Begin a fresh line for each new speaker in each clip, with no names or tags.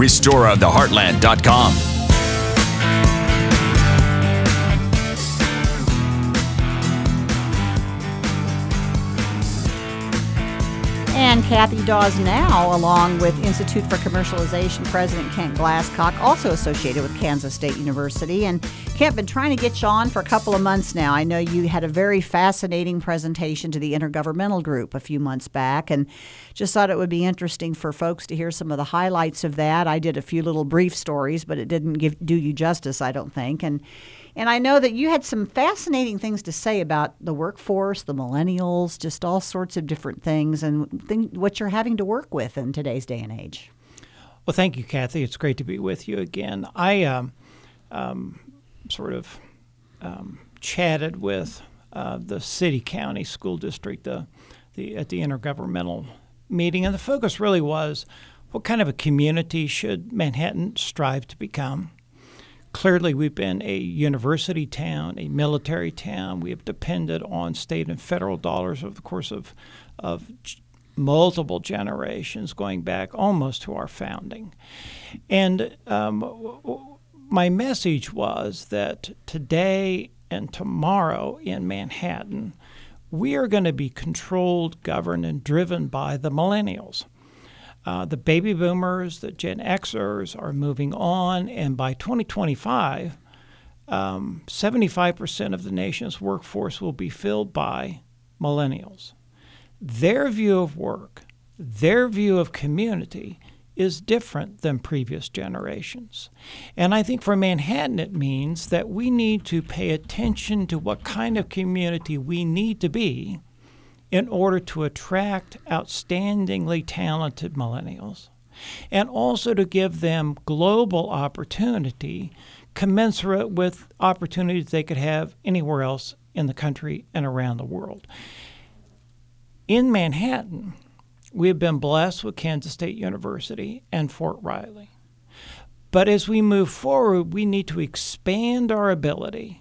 restoreoftheheartland.com.
And Kathy Dawes now, along with Institute for Commercialization President Kent Glasscock, also associated with Kansas State University. And Kent, been trying to get you on for a couple of months now. I know you had a very fascinating presentation to the Intergovernmental Group a few months back, and just thought it would be interesting for folks to hear some of the highlights of that. I did a few little brief stories, but it didn't do you justice, I don't think. And I know that you had some fascinating things to say about the workforce, the millennials, just all sorts of different things, and what you're having to work with in today's day and age.
Well, thank you, Kathy. It's great to be with you again. I chatted with the city-county school district at the intergovernmental meeting, and the focus really was, what kind of a community should Manhattan strive to become? Clearly, we've been a university town, a military town. We have depended on state and federal dollars over the course of multiple generations, going back almost to our founding. And my message was that today and tomorrow in Manhattan, we are going to be controlled, governed, and driven by the millennials. The baby boomers, the Gen Xers are moving on, and by 2025, 75% of the nation's workforce will be filled by millennials. Their view of work, their view of community is different than previous generations. And I think for Manhattan, it means that we need to pay attention to what kind of community we need to be in order to attract outstandingly talented millennials, and also to give them global opportunity commensurate with opportunities they could have anywhere else in the country and around the world. In Manhattan, we have been blessed with Kansas State University and Fort Riley. But as we move forward, we need to expand our ability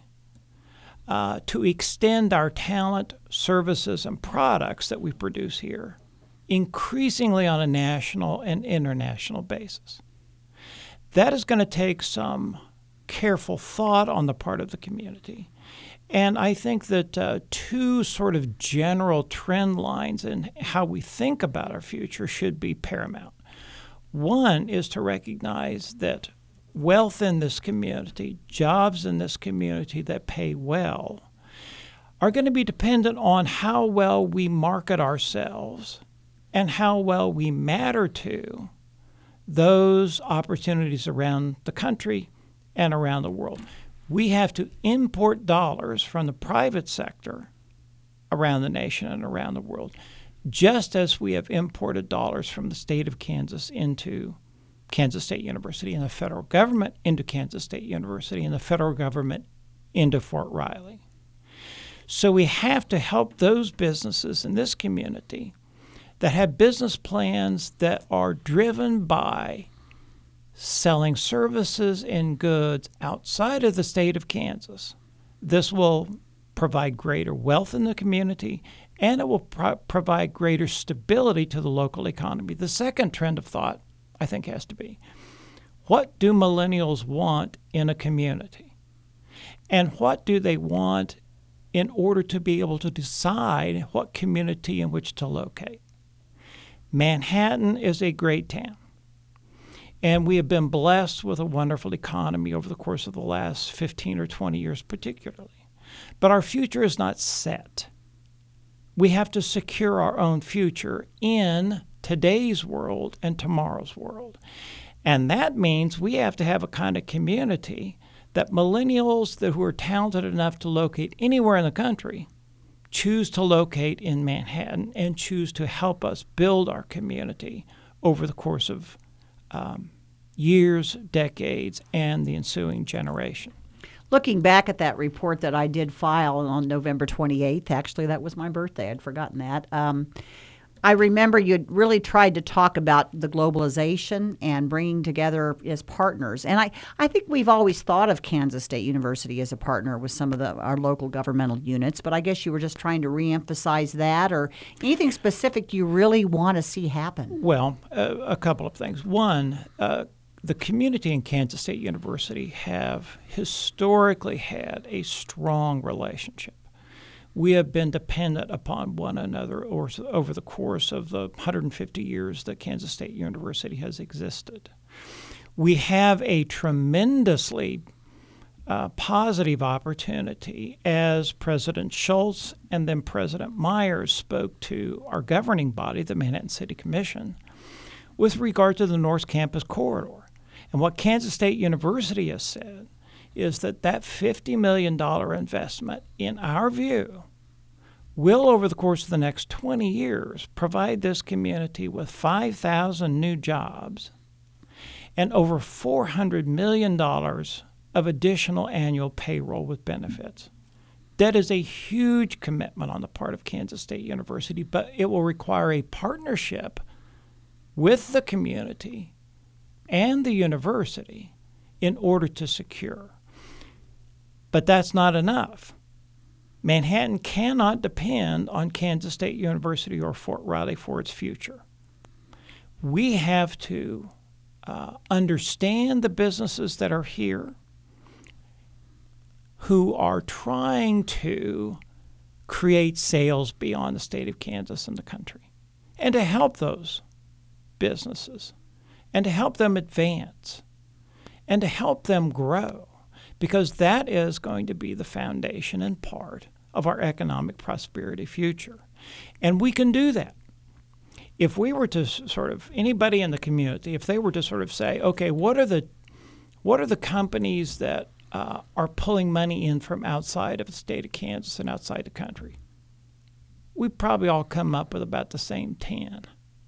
to extend our talent, services, and products that we produce here, increasingly on a national and international basis. That is going to take some careful thought on the part of the community. And I think that two sort of general trend lines in how we think about our future should be paramount. One is to recognize that wealth in this community, jobs in this community that pay well, are going to be dependent on how well we market ourselves and how well we matter to those opportunities around the country and around the world. We have to import dollars from the private sector around the nation and around the world, just as we have imported dollars from the state of Kansas into Kansas State University and the federal government into Kansas State University and the federal government into Fort Riley. So we have to help those businesses in this community that have business plans that are driven by selling services and goods outside of the state of Kansas. This will provide greater wealth in the community, and it will provide greater stability to the local economy. The second trend of thought, I think, has to be, what do millennials want in a community? And what do they want in order to be able to decide what community in which to locate? Manhattan is a great town, and we have been blessed with a wonderful economy over the course of the last 15 or 20 years particularly. But our future is not set. We have to secure our own future in today's world and tomorrow's world. And that means we have to have a kind of community that millennials who are talented enough to locate anywhere in the country choose to locate in Manhattan and choose to help us build our community over the course of years, decades, and the ensuing generation.
Looking back at that report that I did file on November 28th, actually, that was my birthday. I'd forgotten that. I remember you'd really tried to talk about the globalization and bringing together as partners. And I think we've always thought of Kansas State University as a partner with some of our local governmental units, but I guess you were just trying to reemphasize that, or anything specific you really want to see happen.
Well, a couple of things. One, the community in Kansas State University have historically had a strong relationship. We have been dependent upon one another over the course of the 150 years that Kansas State University has existed. We have a tremendously positive opportunity as President Schultz and then President Myers spoke to our governing body, the Manhattan City Commission, with regard to the North Campus corridor. And what Kansas State University has said is that $50 million investment, in our view, will, over the course of the next 20 years, provide this community with 5,000 new jobs and over $400 million of additional annual payroll with benefits. That is a huge commitment on the part of Kansas State University, but it will require a partnership with the community and the university in order to secure. But that's not enough. Manhattan cannot depend on Kansas State University or Fort Riley for its future. We have to understand the businesses that are here who are trying to create sales beyond the state of Kansas and the country, and to help those businesses, and to help them advance, and to help them grow, because that is going to be the foundation and part of our economic prosperity future. And we can do that. If we were to anybody in the community, if they were to sort of say, okay, what are the companies that are pulling money in from outside of the state of Kansas and outside the country, we'd probably all come up with about the same 10.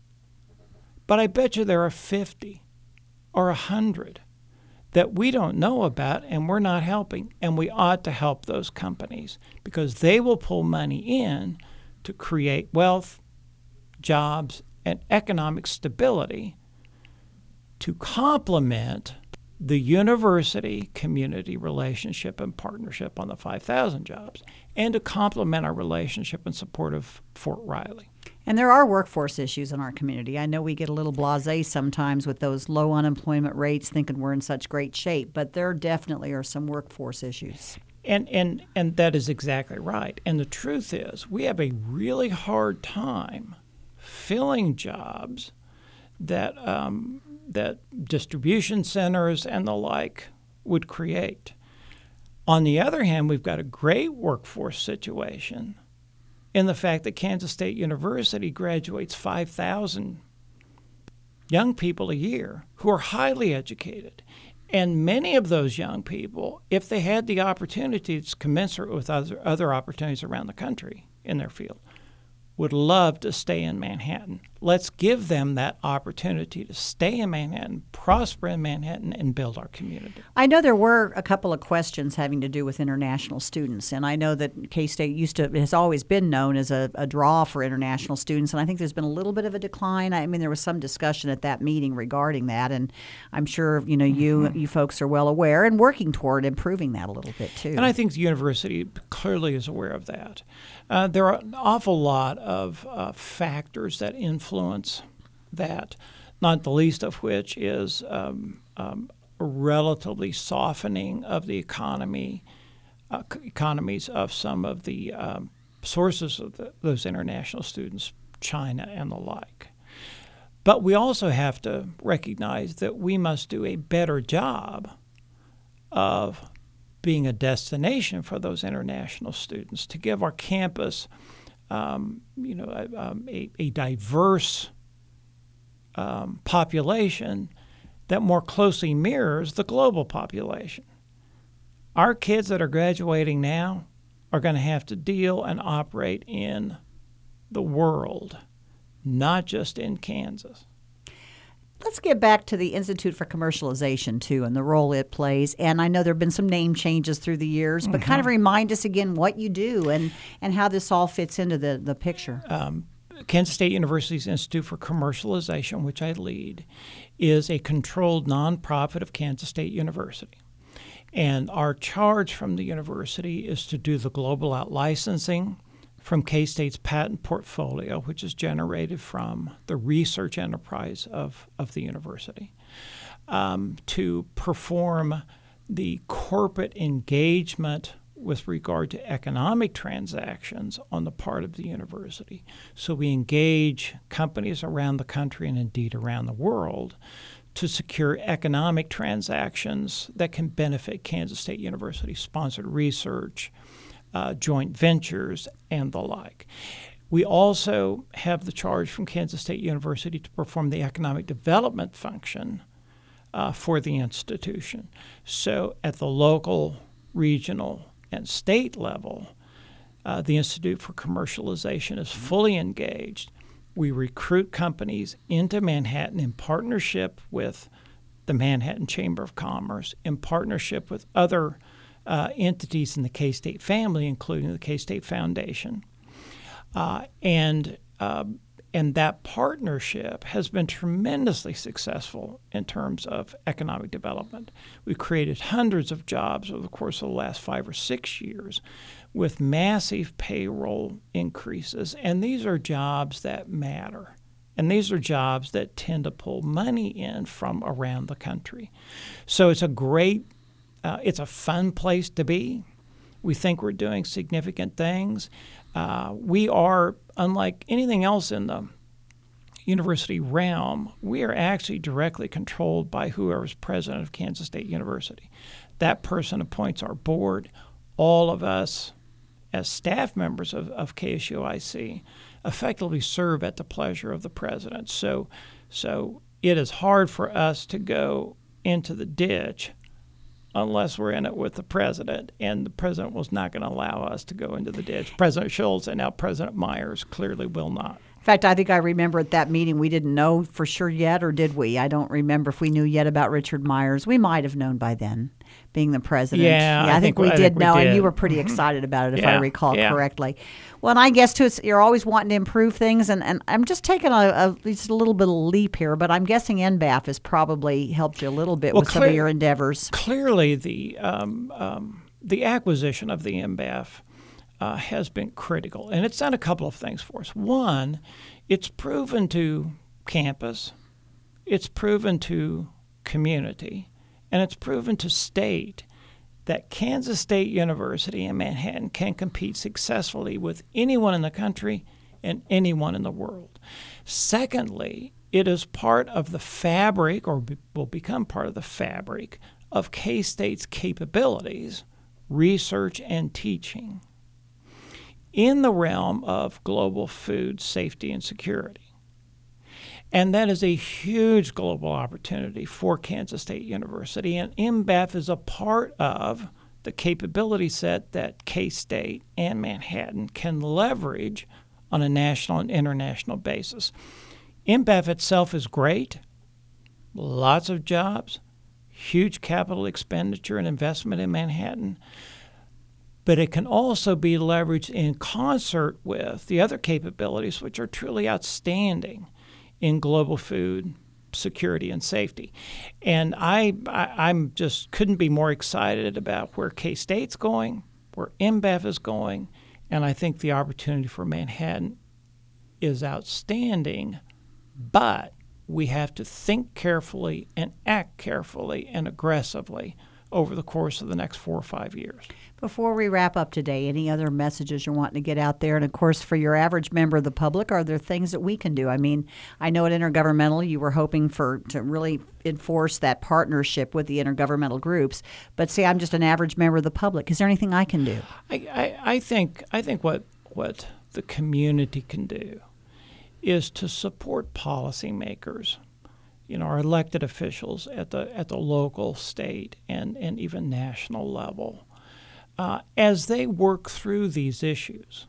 But I bet you there are 50 or 100 that we don't know about and we're not helping. And we ought to help those companies because they will pull money in to create wealth, jobs, and economic stability to complement the university-community relationship and partnership on the 5,000 jobs, and to complement our relationship and support of Fort Riley.
And there are workforce issues in our community. I know we get a little blasé sometimes with those low unemployment rates, thinking we're in such great shape, but there definitely are some workforce issues.
And that is exactly right. And the truth is, we have a really hard time filling jobs that distribution centers and the like would create. On the other hand, we've got a great workforce situation in the fact that Kansas State University graduates 5,000 young people a year who are highly educated. And many of those young people, if they had the opportunities commensurate with other opportunities around the country in their field, would love to stay in Manhattan. Let's give them that opportunity to stay in Manhattan, prosper in Manhattan, and build our community.
I know there were a couple of questions having to do with international students, and I know that K-State has always been known as a draw for international students, and I think there's been a little bit of a decline. I mean, there was some discussion at that meeting regarding that, and I'm sure you folks are well aware and working toward improving that a little bit too.
And I think the university clearly is aware of that. There are an awful lot of factors that influence that, not the least of which is a relatively softening of the economies of some of the sources of those international students, China and the like. But we also have to recognize that we must do a better job of being a destination for those international students, to give our campus a diverse population that more closely mirrors the global population. Our kids that are graduating now are going to have to deal and operate in the world, not just in Kansas.
Let's get back to the Institute for Commercialization, too, and the role it plays. And I know there have been some name changes through the years, but kind of remind us again what you do and how this all fits into the picture.
Kansas State University's Institute for Commercialization, which I lead, is a controlled nonprofit of Kansas State University. And our charge from the university is to do the global out-licensing from K-State's patent portfolio, which is generated from the research enterprise of the university. to perform the corporate engagement with regard to economic transactions on the part of the university. So we engage companies around the country and indeed around the world to secure economic transactions that can benefit Kansas State University, sponsored research, joint ventures, and the like. We also have the charge from Kansas State University to perform the economic development function for the institution. So at the local, regional, and state level, the Institute for Commercialization is fully engaged. We recruit companies into Manhattan in partnership with the Manhattan Chamber of Commerce, in partnership with other entities in the K-State family, including the K-State Foundation. And that partnership has been tremendously successful in terms of economic development. We've created hundreds of jobs over the course of the last 5 or 6 years with massive payroll increases. And these are jobs that matter. And these are jobs that tend to pull money in from around the country. So it's a great, it's a fun place to be. We think we're doing significant things. We are, unlike anything else in the university realm, we are actually directly controlled by whoever's president of Kansas State University. That person appoints our board. All of us, as staff members of KSUIC, effectively serve at the pleasure of the president. So it is hard for us to go into the ditch unless we're in it with the president, and the president was not going to allow us to go into the ditch. President Schultz and now President Myers clearly will not.
In fact, I think I remember at that meeting we didn't know for sure yet, or did we? I don't remember if we knew yet about Richard Myers. We might have known by then, being the president.
Yeah,
I think we did know, and you were pretty
Mm-hmm.
excited about it, if I recall
yeah.
correctly. Well, and I guess, too, you're always wanting to improve things, and I'm just taking just a little bit of a leap here, but I'm guessing NBAF has probably helped you a little bit with some of your endeavors.
Clearly, the acquisition of the NBAF has been critical, and it's done a couple of things for us. One, it's proven to campus, it's proven to community, and it's proven to state that Kansas State University in Manhattan can compete successfully with anyone in the country and anyone in the world. Secondly, it is part of the fabric, or will become part of the fabric, of K-State's capabilities, research and teaching in the realm of global food safety and security. And that is a huge global opportunity for Kansas State University, and NBAF is a part of the capability set that K-State and Manhattan can leverage on a national and international basis. NBAF itself is great, lots of jobs, huge capital expenditure and investment in Manhattan, but it can also be leveraged in concert with the other capabilities, which are truly outstanding in global food security and safety. And I'm just couldn't be more excited about where K-State's going, where NBAF is going, and I think the opportunity for Manhattan is outstanding, but we have to think carefully and act carefully and aggressively over the course of the next 4 or 5 years.
Before we wrap up today, any other messages you're wanting to get out there? And, of course, for your average member of the public, are there things that we can do? I mean, I know at Intergovernmental you were hoping to really enforce that partnership with the intergovernmental groups. But, see, I'm just an average member of the public. Is there anything I can do?
I think what the community can do is to support policymakers, our elected officials at the local, state, and even national level, as they work through these issues.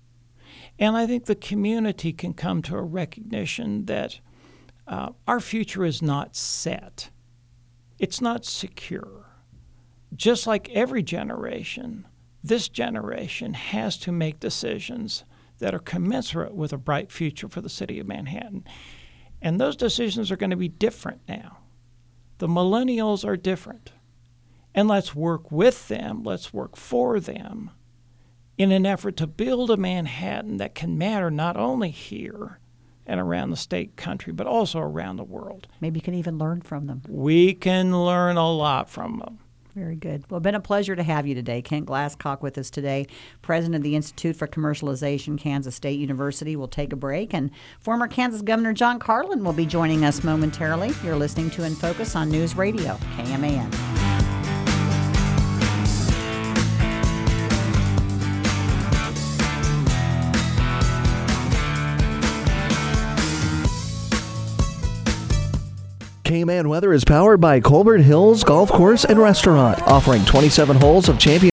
And I think the community can come to a recognition that our future is not set. It's not secure. Just like every generation, this generation has to make decisions that are commensurate with a bright future for the city of Manhattan. And those decisions are going to be different now. The millennials are different. And let's work with them, let's work for them in an effort to build a Manhattan that can matter not only here and around the state country, but also around the world.
Maybe you can even learn from them.
We can learn a lot from them.
Very good. Well, been a pleasure to have you today. Kent Glasscock with us today, president of the Institute for Commercialization, Kansas State University. We'll take a break, and former Kansas Governor John Carlin will be joining us momentarily. You're listening to In Focus on News Radio, KMAN.
KMAN Weather is powered by Colbert Hills Golf Course and Restaurant, offering 27 holes of champion